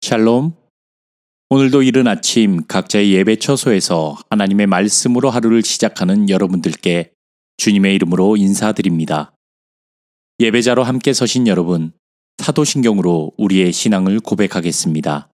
샬롬. 오늘도 이른 아침 각자의 예배 처소에서 하나님의 말씀으로 하루를 시작하는 여러분들께 주님의 이름으로 인사드립니다. 예배자로 함께 서신 여러분, 사도신경으로 우리의 신앙을 고백하겠습니다.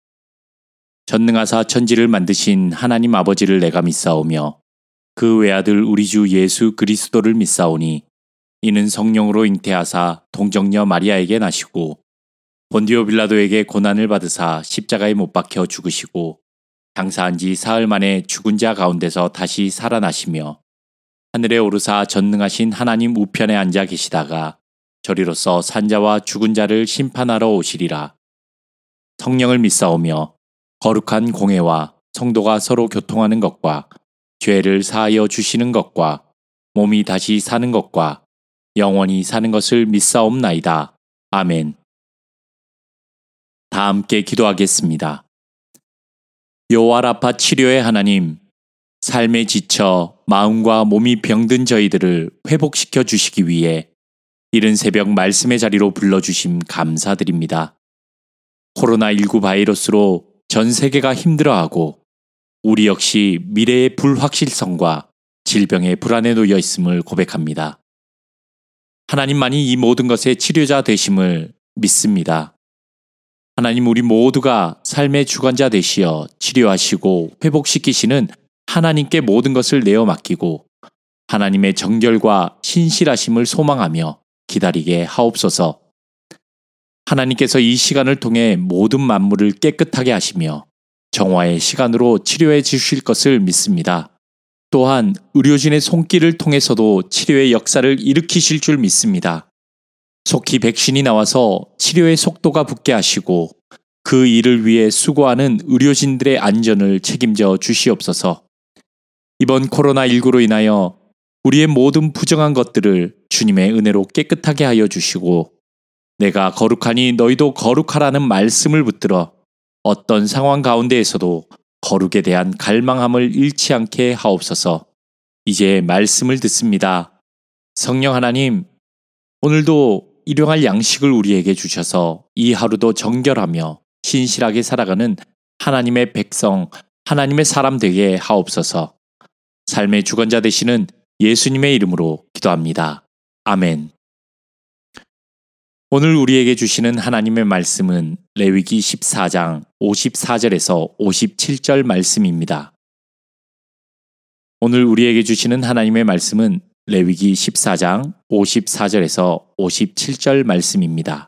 전능하사 천지를 만드신 하나님 아버지를 내가 믿사오며 그 외아들 우리 주 예수 그리스도를 믿사오니 이는 성령으로 잉태하사 동정녀 마리아에게 나시고 본디오 빌라도에게 고난을 받으사 십자가에 못 박혀 죽으시고 장사한 지 사흘 만에 죽은 자 가운데서 다시 살아나시며 하늘에 오르사 전능하신 하나님 우편에 앉아 계시다가 저리로서 산자와 죽은 자를 심판하러 오시리라. 성령을 믿사오며 거룩한 공회와 성도가 서로 교통하는 것과 죄를 사하여 주시는 것과 몸이 다시 사는 것과 영원히 사는 것을 믿사옵나이다. 아멘. 다 함께 기도하겠습니다. 여호와 라파 치료의 하나님, 삶에 지쳐 마음과 몸이 병든 저희들을 회복시켜 주시기 위해 이른 새벽 말씀의 자리로 불러주심 감사드립니다. 코로나19 바이러스로 전 세계가 힘들어하고 우리 역시 미래의 불확실성과 질병의 불안에 놓여 있음을 고백합니다. 하나님만이 이 모든 것의 치료자 되심을 믿습니다. 하나님, 우리 모두가 삶의 주관자 되시어 치료하시고 회복시키시는 하나님께 모든 것을 내어 맡기고 하나님의 정결과 신실하심을 소망하며 기다리게 하옵소서. 하나님께서 이 시간을 통해 모든 만물을 깨끗하게 하시며 정화의 시간으로 치료해 주실 것을 믿습니다. 또한 의료진의 손길을 통해서도 치료의 역사를 일으키실 줄 믿습니다. 속히 백신이 나와서 치료의 속도가 붙게 하시고 그 일을 위해 수고하는 의료진들의 안전을 책임져 주시옵소서. 이번 코로나19로 인하여 우리의 모든 부정한 것들을 주님의 은혜로 깨끗하게 하여 주시고 내가 거룩하니 너희도 거룩하라는 말씀을 붙들어 어떤 상황 가운데에서도 거룩에 대한 갈망함을 잃지 않게 하옵소서. 이제 말씀을 듣습니다. 성령 하나님, 오늘도 일용할 양식을 우리에게 주셔서 이 하루도 정결하며 신실하게 살아가는 하나님의 백성, 하나님의 사람 되게 하옵소서. 삶의 주관자 되시는 예수님의 이름으로 기도합니다. 아멘. 오늘 우리에게 주시는 하나님의 말씀은 레위기 14장 54절에서 57절 말씀입니다. 오늘 우리에게 주시는 하나님의 말씀은 레위기 14장 54절에서 57절 말씀입니다.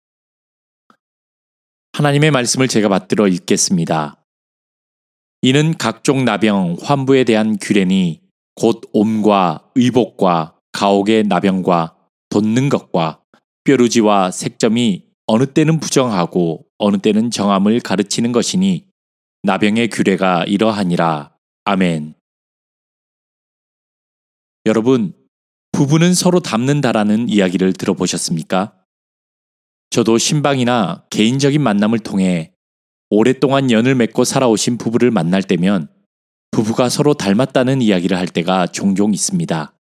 하나님의 말씀을 제가 받들어 읽겠습니다. 이는 각종 나병, 환부에 대한 규례니 곧 옴과 의복과 가옥의 나병과 돋는 것과 뾰루지와 색점이 어느 때는 부정하고 어느 때는 정함을 가르치는 것이니 나병의 규례가 이러하니라. 아멘. 여러분, 부부는 서로 닮는다라는 이야기를 들어보셨습니까? 저도 신방이나 개인적인 만남을 통해 오랫동안 연을 맺고 살아오신 부부를 만날 때면 부부가 서로 닮았다는 이야기를 할 때가 종종 있습니다.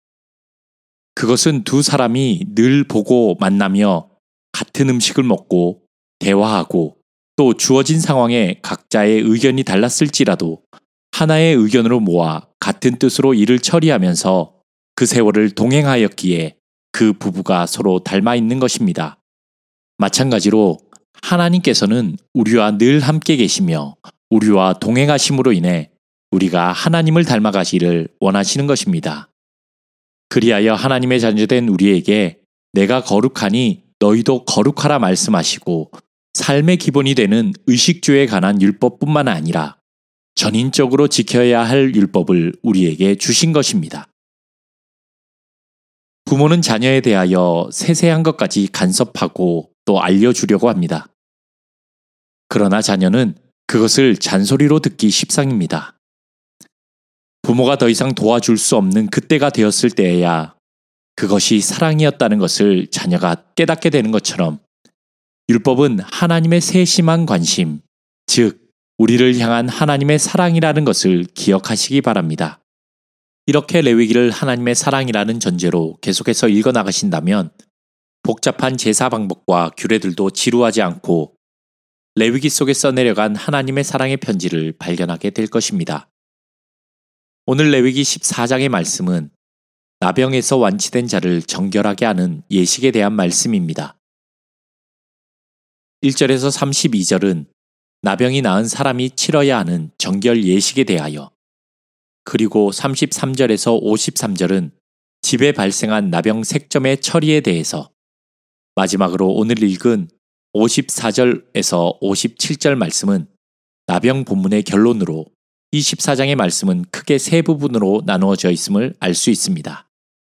그것은 두 사람이 늘 보고 만나며 같은 음식을 먹고 대화하고 또 주어진 상황에 각자의 의견이 달랐을지라도 하나의 의견으로 모아 같은 뜻으로 일을 처리하면서 그 세월을 동행하였기에 그 부부가 서로 닮아 있는 것입니다. 마찬가지로 하나님께서는 우리와 늘 함께 계시며 우리와 동행하심으로 인해 우리가 하나님을 닮아가기를 원하시는 것입니다. 그리하여 하나님의 자녀된 우리에게 내가 거룩하니 너희도 거룩하라 말씀하시고 삶의 기본이 되는 의식주에 관한 율법뿐만 아니라 전인적으로 지켜야 할 율법을 우리에게 주신 것입니다. 부모는 자녀에 대하여 세세한 것까지 간섭하고 또 알려주려고 합니다. 그러나 자녀는 그것을 잔소리로 듣기 십상입니다. 부모가 더 이상 도와줄 수 없는 그때가 되었을 때에야 그것이 사랑이었다는 것을 자녀가 깨닫게 되는 것처럼 율법은 하나님의 세심한 관심, 즉 우리를 향한 하나님의 사랑이라는 것을 기억하시기 바랍니다. 이렇게 레위기를 하나님의 사랑이라는 전제로 계속해서 읽어나가신다면 복잡한 제사 방법과 규례들도 지루하지 않고 레위기 속에 써내려간 하나님의 사랑의 편지를 발견하게 될 것입니다. 오늘 레위기 14장의 말씀은 나병에서 완치된 자를 정결하게 하는 예식에 대한 말씀입니다. 1절에서 32절은 나병이 나은 사람이 치러야 하는 정결 예식에 대하여, 그리고 33절에서 53절은 집에 발생한 나병 색점의 처리에 대해서, 마지막으로 오늘 읽은 54절에서 57절 말씀은 나병 본문의 결론으로 이 14장의 말씀은 크게 세 부분으로 나누어져 있음을 알 수 있습니다.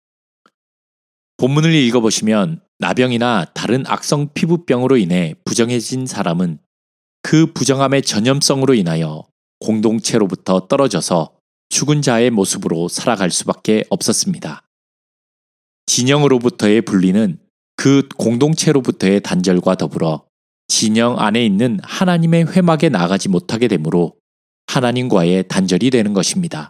본문을 읽어보시면 나병이나 다른 악성 피부병으로 인해 부정해진 사람은 그 부정함의 전염성으로 인하여 공동체로부터 떨어져서 죽은 자의 모습으로 살아갈 수밖에 없었습니다. 진영으로부터의 분리는 그 공동체로부터의 단절과 더불어 진영 안에 있는 하나님의 회막에 나가지 못하게 되므로 하나님과의 단절이 되는 것입니다.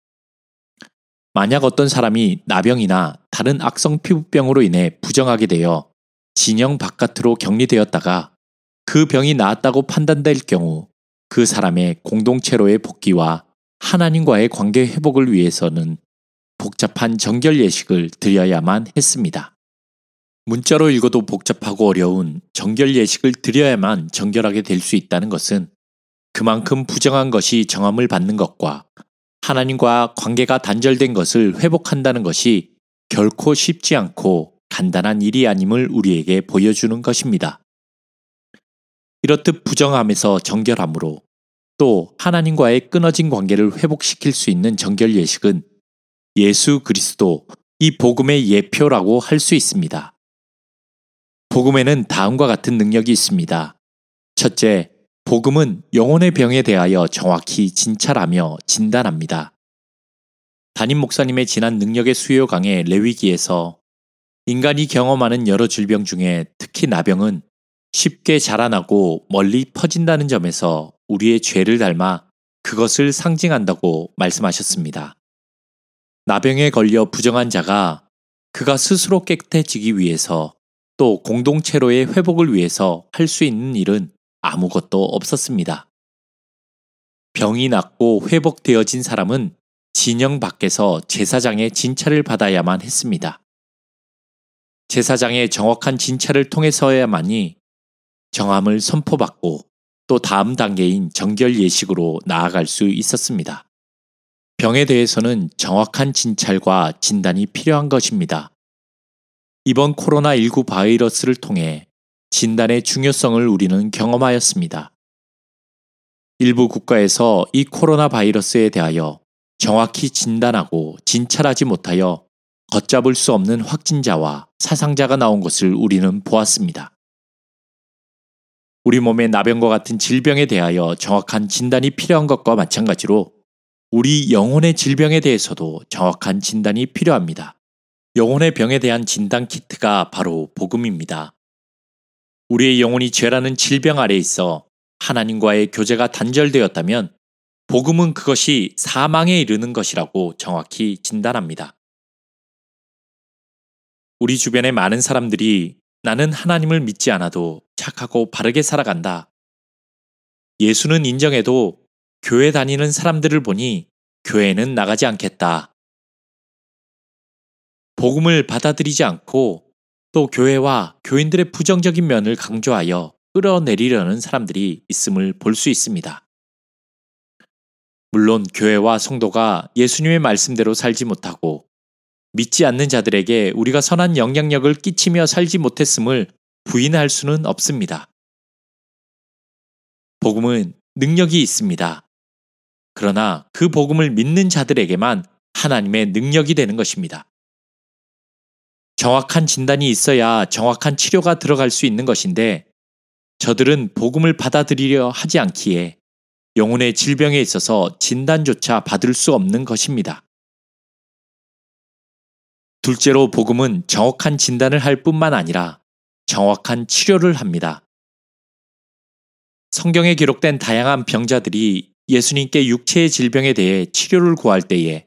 만약 어떤 사람이 나병이나 다른 악성 피부병으로 인해 부정하게 되어 진영 바깥으로 격리되었다가 그 병이 나았다고 판단될 경우 그 사람의 공동체로의 복귀와 하나님과의 관계 회복을 위해서는 복잡한 정결 예식을 드려야만 했습니다. 문자로 읽어도 복잡하고 어려운 정결 예식을 드려야만 정결하게 될 수 있다는 것은 그만큼 부정한 것이 정함을 받는 것과 하나님과 관계가 단절된 것을 회복한다는 것이 결코 쉽지 않고 간단한 일이 아님을 우리에게 보여주는 것입니다. 이렇듯 부정함에서 정결함으로 또 하나님과의 끊어진 관계를 회복시킬 수 있는 정결 예식은 예수 그리스도, 이 복음의 예표라고 할 수 있습니다. 복음에는 다음과 같은 능력이 있습니다. 첫째, 복음은 영혼의 병에 대하여 정확히 진찰하며 진단합니다. 담임 목사님의 지난 능력의 수요 강의 레위기에서 인간이 경험하는 여러 질병 중에 특히 나병은 쉽게 자라나고 멀리 퍼진다는 점에서 우리의 죄를 닮아 그것을 상징한다고 말씀하셨습니다. 나병에 걸려 부정한 자가 그가 스스로 깨끗해지기 위해서 또 공동체로의 회복을 위해서 할 수 있는 일은 아무것도 없었습니다. 병이 낫고 회복되어진 사람은 진영 밖에서 제사장의 진찰을 받아야만 했습니다. 제사장의 정확한 진찰을 통해서야만이 정함을 선포받고 또 다음 단계인 정결 예식으로 나아갈 수 있었습니다. 병에 대해서는 정확한 진찰과 진단이 필요한 것입니다. 이번 코로나19 바이러스를 통해 진단의 중요성을 우리는 경험하였습니다. 일부 국가에서 이 코로나 바이러스에 대하여 정확히 진단하고 진찰하지 못하여 걷잡을 수 없는 확진자와 사상자가 나온 것을 우리는 보았습니다. 우리 몸의 나병과 같은 질병에 대하여 정확한 진단이 필요한 것과 마찬가지로 우리 영혼의 질병에 대해서도 정확한 진단이 필요합니다. 영혼의 병에 대한 진단 키트가 바로 복음입니다. 우리의 영혼이 죄라는 질병 아래 있어 하나님과의 교제가 단절되었다면 복음은 그것이 사망에 이르는 것이라고 정확히 진단합니다. 우리 주변의 많은 사람들이 나는 하나님을 믿지 않아도 착하고 바르게 살아간다. 예수는 인정해도 교회 다니는 사람들을 보니 교회는 나가지 않겠다. 복음을 받아들이지 않고 또 교회와 교인들의 부정적인 면을 강조하여 끌어내리려는 사람들이 있음을 볼 수 있습니다. 물론 교회와 성도가 예수님의 말씀대로 살지 못하고 믿지 않는 자들에게 우리가 선한 영향력을 끼치며 살지 못했음을 부인할 수는 없습니다. 복음은 능력이 있습니다. 그러나 그 복음을 믿는 자들에게만 하나님의 능력이 되는 것입니다. 정확한 진단이 있어야 정확한 치료가 들어갈 수 있는 것인데 저들은 복음을 받아들이려 하지 않기에 영혼의 질병에 있어서 진단조차 받을 수 없는 것입니다. 둘째로 복음은 정확한 진단을 할 뿐만 아니라 정확한 치료를 합니다. 성경에 기록된 다양한 병자들이 예수님께 육체의 질병에 대해 치료를 구할 때에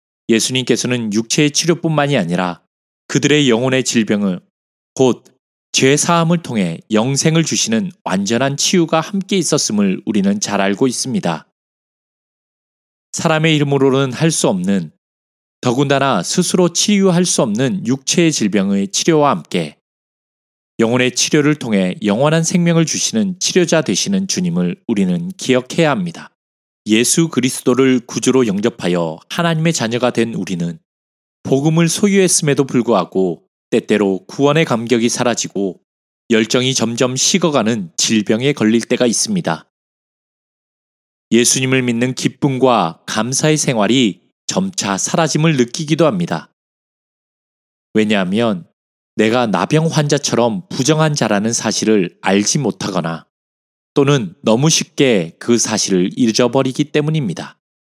예수님께서는 육체의 치료뿐만이 아니라 그들의 영혼의 질병을 곧 죄 사함을 통해 영생을 주시는 완전한 치유가 함께 있었음을 우리는 잘 알고 있습니다. 사람의 이름으로는 할 수 없는, 더군다나 스스로 치유할 수 없는 육체의 질병의 치료와 함께 영혼의 치료를 통해 영원한 생명을 주시는 치료자 되시는 주님을 우리는 기억해야 합니다. 예수 그리스도를 구주로 영접하여 하나님의 자녀가 된 우리는 복음을 소유했음에도 불구하고 때때로 구원의 감격이 사라지고 열정이 점점 식어가는 질병에 걸릴 때가 있습니다. 예수님을 믿는 기쁨과 감사의 생활이 점차 사라짐을 느끼기도 합니다. 왜냐하면 내가 나병 환자처럼 부정한 자라는 사실을 알지 못하거나 또는 너무 쉽게 그 사실을 잊어버리기 때문입니다.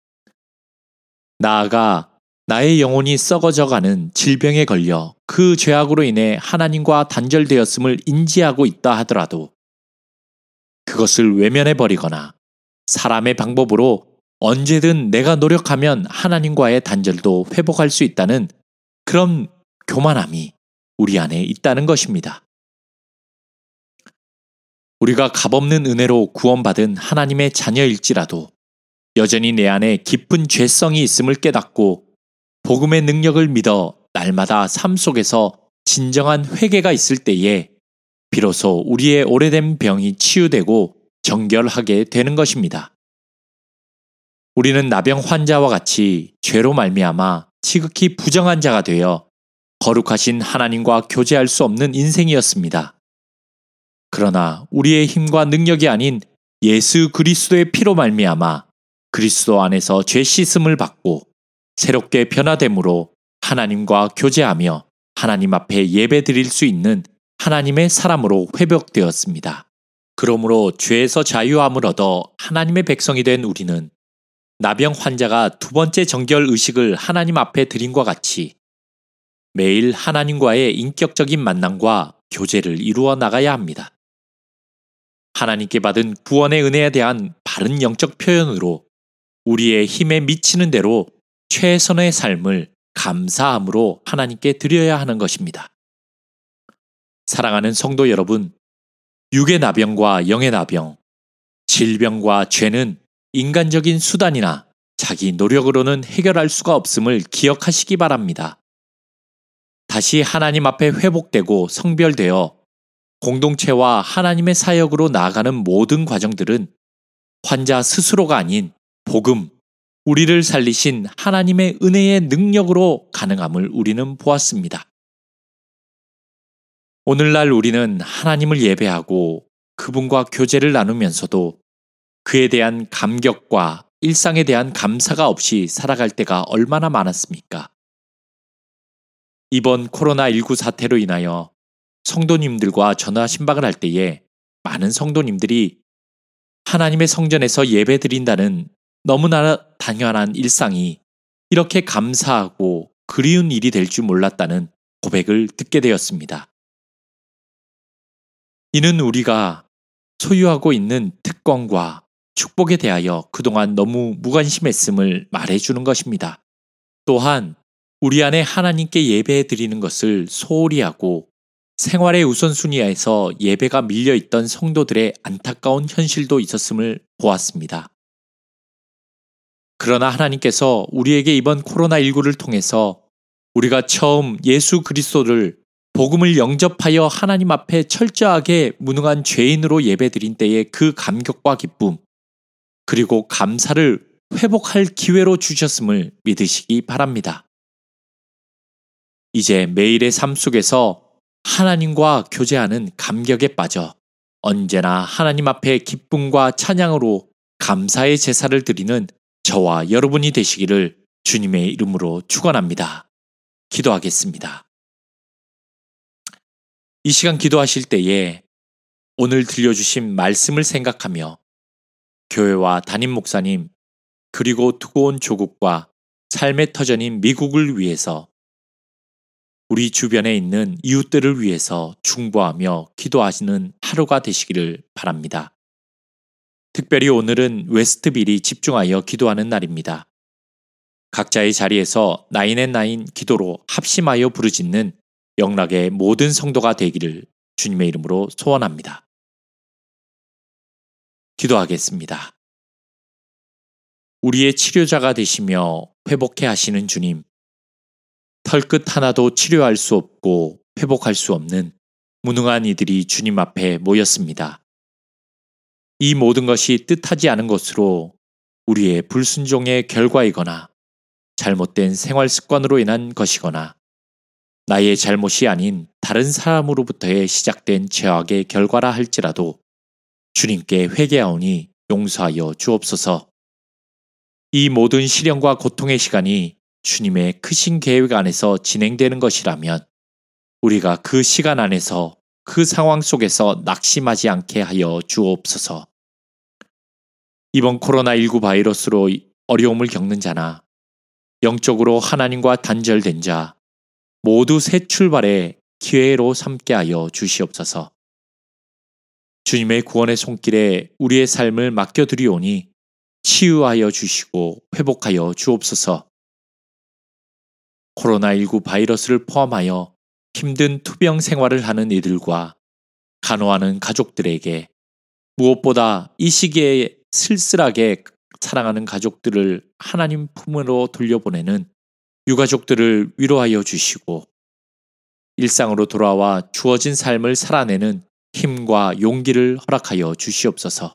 나아가 나의 영혼이 썩어져가는 질병에 걸려 그 죄악으로 인해 하나님과 단절되었음을 인지하고 있다 하더라도 그것을 외면해버리거나 사람의 방법으로 언제든 내가 노력하면 하나님과의 단절도 회복할 수 있다는 그런 교만함이 우리 안에 있다는 것입니다. 우리가 값없는 은혜로 구원받은 하나님의 자녀일지라도 여전히 내 안에 깊은 죄성이 있음을 깨닫고 복음의 능력을 믿어 날마다 삶 속에서 진정한 회개가 있을 때에 비로소 우리의 오래된 병이 치유되고 정결하게 되는 것입니다. 우리는 나병 환자와 같이 죄로 말미암아 지극히 부정한 자가 되어 거룩하신 하나님과 교제할 수 없는 인생이었습니다. 그러나 우리의 힘과 능력이 아닌 예수 그리스도의 피로 말미암아 그리스도 안에서 죄 씻음을 받고 새롭게 변화됨으로 하나님과 교제하며 하나님 앞에 예배드릴 수 있는 하나님의 사람으로 회복되었습니다. 그러므로 죄에서 자유함을 얻어 하나님의 백성이 된 우리는 나병 환자가 두 번째 정결 의식을 하나님 앞에 드림과 같이 매일 하나님과의 인격적인 만남과 교제를 이루어 나가야 합니다. 하나님께 받은 구원의 은혜에 대한 바른 영적 표현으로 우리의 힘에 미치는 대로 최선의 삶을 감사함으로 하나님께 드려야 하는 것입니다. 사랑하는 성도 여러분, 육의 나병과 영의 나병, 질병과 죄는 인간적인 수단이나 자기 노력으로는 해결할 수가 없음을 기억하시기 바랍니다. 다시 하나님 앞에 회복되고 성별되어 공동체와 하나님의 사역으로 나아가는 모든 과정들은 환자 스스로가 아닌 복음, 우리를 살리신 하나님의 은혜의 능력으로 가능함을 우리는 보았습니다. 오늘날 우리는 하나님을 예배하고 그분과 교제를 나누면서도 그에 대한 감격과 일상에 대한 감사가 없이 살아갈 때가 얼마나 많았습니까? 이번 코로나19 사태로 인하여 성도님들과 전화 신방을 할 때에 많은 성도님들이 하나님의 성전에서 예배드린다는 너무나 당연한 일상이 이렇게 감사하고 그리운 일이 될 줄 몰랐다는 고백을 듣게 되었습니다. 이는 우리가 소유하고 있는 특권과 축복에 대하여 그동안 너무 무관심했음을 말해주는 것입니다. 또한 우리 안에 하나님께 예배해 드리는 것을 소홀히 하고 생활의 우선순위에서 예배가 밀려있던 성도들의 안타까운 현실도 있었음을 보았습니다. 그러나 하나님께서 우리에게 이번 코로나19를 통해서 우리가 처음 예수 그리스도를 복음을 영접하여 하나님 앞에 철저하게 무능한 죄인으로 예배드린 때의 그 감격과 기쁨, 그리고 감사를 회복할 기회로 주셨음을 믿으시기 바랍니다. 이제 매일의 삶 속에서 하나님과 교제하는 감격에 빠져 언제나 하나님 앞에 기쁨과 찬양으로 감사의 제사를 드리는 저와 여러분이 되시기를 주님의 이름으로 축원합니다. 기도하겠습니다. 이 시간 기도하실 때에 오늘 들려주신 말씀을 생각하며 교회와 담임 목사님 그리고 두고 온 조국과 삶의 터전인 미국을 위해서 우리 주변에 있는 이웃들을 위해서 중보하며 기도하시는 하루가 되시기를 바랍니다. 특별히 오늘은 웨스트빌이 집중하여 기도하는 날입니다. 각자의 자리에서 9&9 기도로 합심하여 부르짖는 영락의 모든 성도가 되기를 주님의 이름으로 소원합니다. 기도하겠습니다. 우리의 치료자가 되시며 회복해 하시는 주님, 털끝 하나도 치료할 수 없고 회복할 수 없는 무능한 이들이 주님 앞에 모였습니다. 이 모든 것이 뜻하지 않은 것으로 우리의 불순종의 결과이거나 잘못된 생활 습관으로 인한 것이거나 나의 잘못이 아닌 다른 사람으로부터의 시작된 죄악의 결과라 할지라도 주님께 회개하오니 용서하여 주옵소서. 이 모든 시련과 고통의 시간이 주님의 크신 계획 안에서 진행되는 것이라면 우리가 그 시간 안에서 그 상황 속에서 낙심하지 않게 하여 주옵소서. 이번 코로나19 바이러스로 어려움을 겪는 자나 영적으로 하나님과 단절된 자 모두 새 출발의 기회로 삼게 하여 주시옵소서. 주님의 구원의 손길에 우리의 삶을 맡겨드리오니 치유하여 주시고 회복하여 주옵소서. 코로나19 바이러스를 포함하여 힘든 투병 생활을 하는 이들과 간호하는 가족들에게 무엇보다 이 시기에 쓸쓸하게 사랑하는 가족들을 하나님 품으로 돌려보내는 유가족들을 위로하여 주시고 일상으로 돌아와 주어진 삶을 살아내는 힘과 용기를 허락하여 주시옵소서.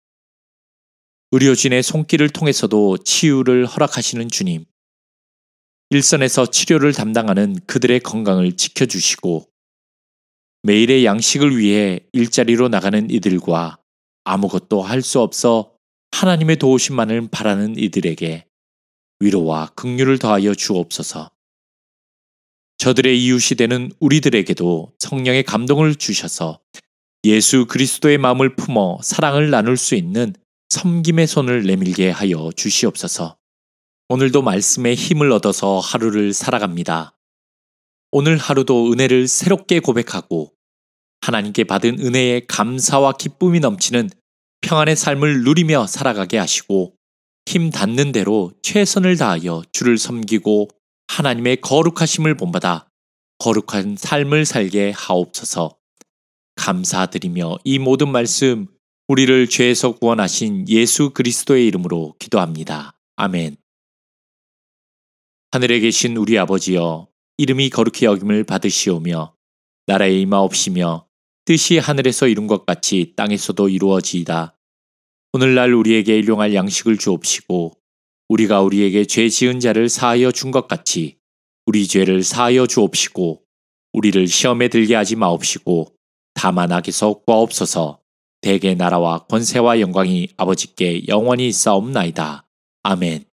의료진의 손길을 통해서도 치유를 허락하시는 주님, 일선에서 치료를 담당하는 그들의 건강을 지켜주시고 매일의 양식을 위해 일자리로 나가는 이들과 아무것도 할 수 없어 하나님의 도우심만을 바라는 이들에게 위로와 긍휼을 더하여 주옵소서. 저들의 이웃이 되는 우리들에게도 성령의 감동을 주셔서 예수 그리스도의 마음을 품어 사랑을 나눌 수 있는 섬김의 손을 내밀게 하여 주시옵소서. 오늘도 말씀에 힘을 얻어서 하루를 살아갑니다. 오늘 하루도 은혜를 새롭게 고백하고 하나님께 받은 은혜에 감사와 기쁨이 넘치는 평안의 삶을 누리며 살아가게 하시고 힘 닿는 대로 최선을 다하여 주를 섬기고 하나님의 거룩하심을 본받아 거룩한 삶을 살게 하옵소서. 감사드리며 이 모든 말씀 우리를 죄에서 구원하신 예수 그리스도의 이름으로 기도합니다. 아멘. 하늘에 계신 우리 아버지여, 이름이 거룩히 여김을 받으시오며 나라의 임하옵시며 뜻이 하늘에서 이룬 것 같이 땅에서도 이루어지이다. 오늘날 우리에게 일용할 양식을 주옵시고 우리가 우리에게 죄 지은 자를 사하여 준 것 같이 우리 죄를 사하여 주옵시고 우리를 시험에 들게 하지 마옵시고 다만 악에서 구하옵소서. 대개 나라와 권세와 영광이 아버지께 영원히 있사옵나이다. 아멘.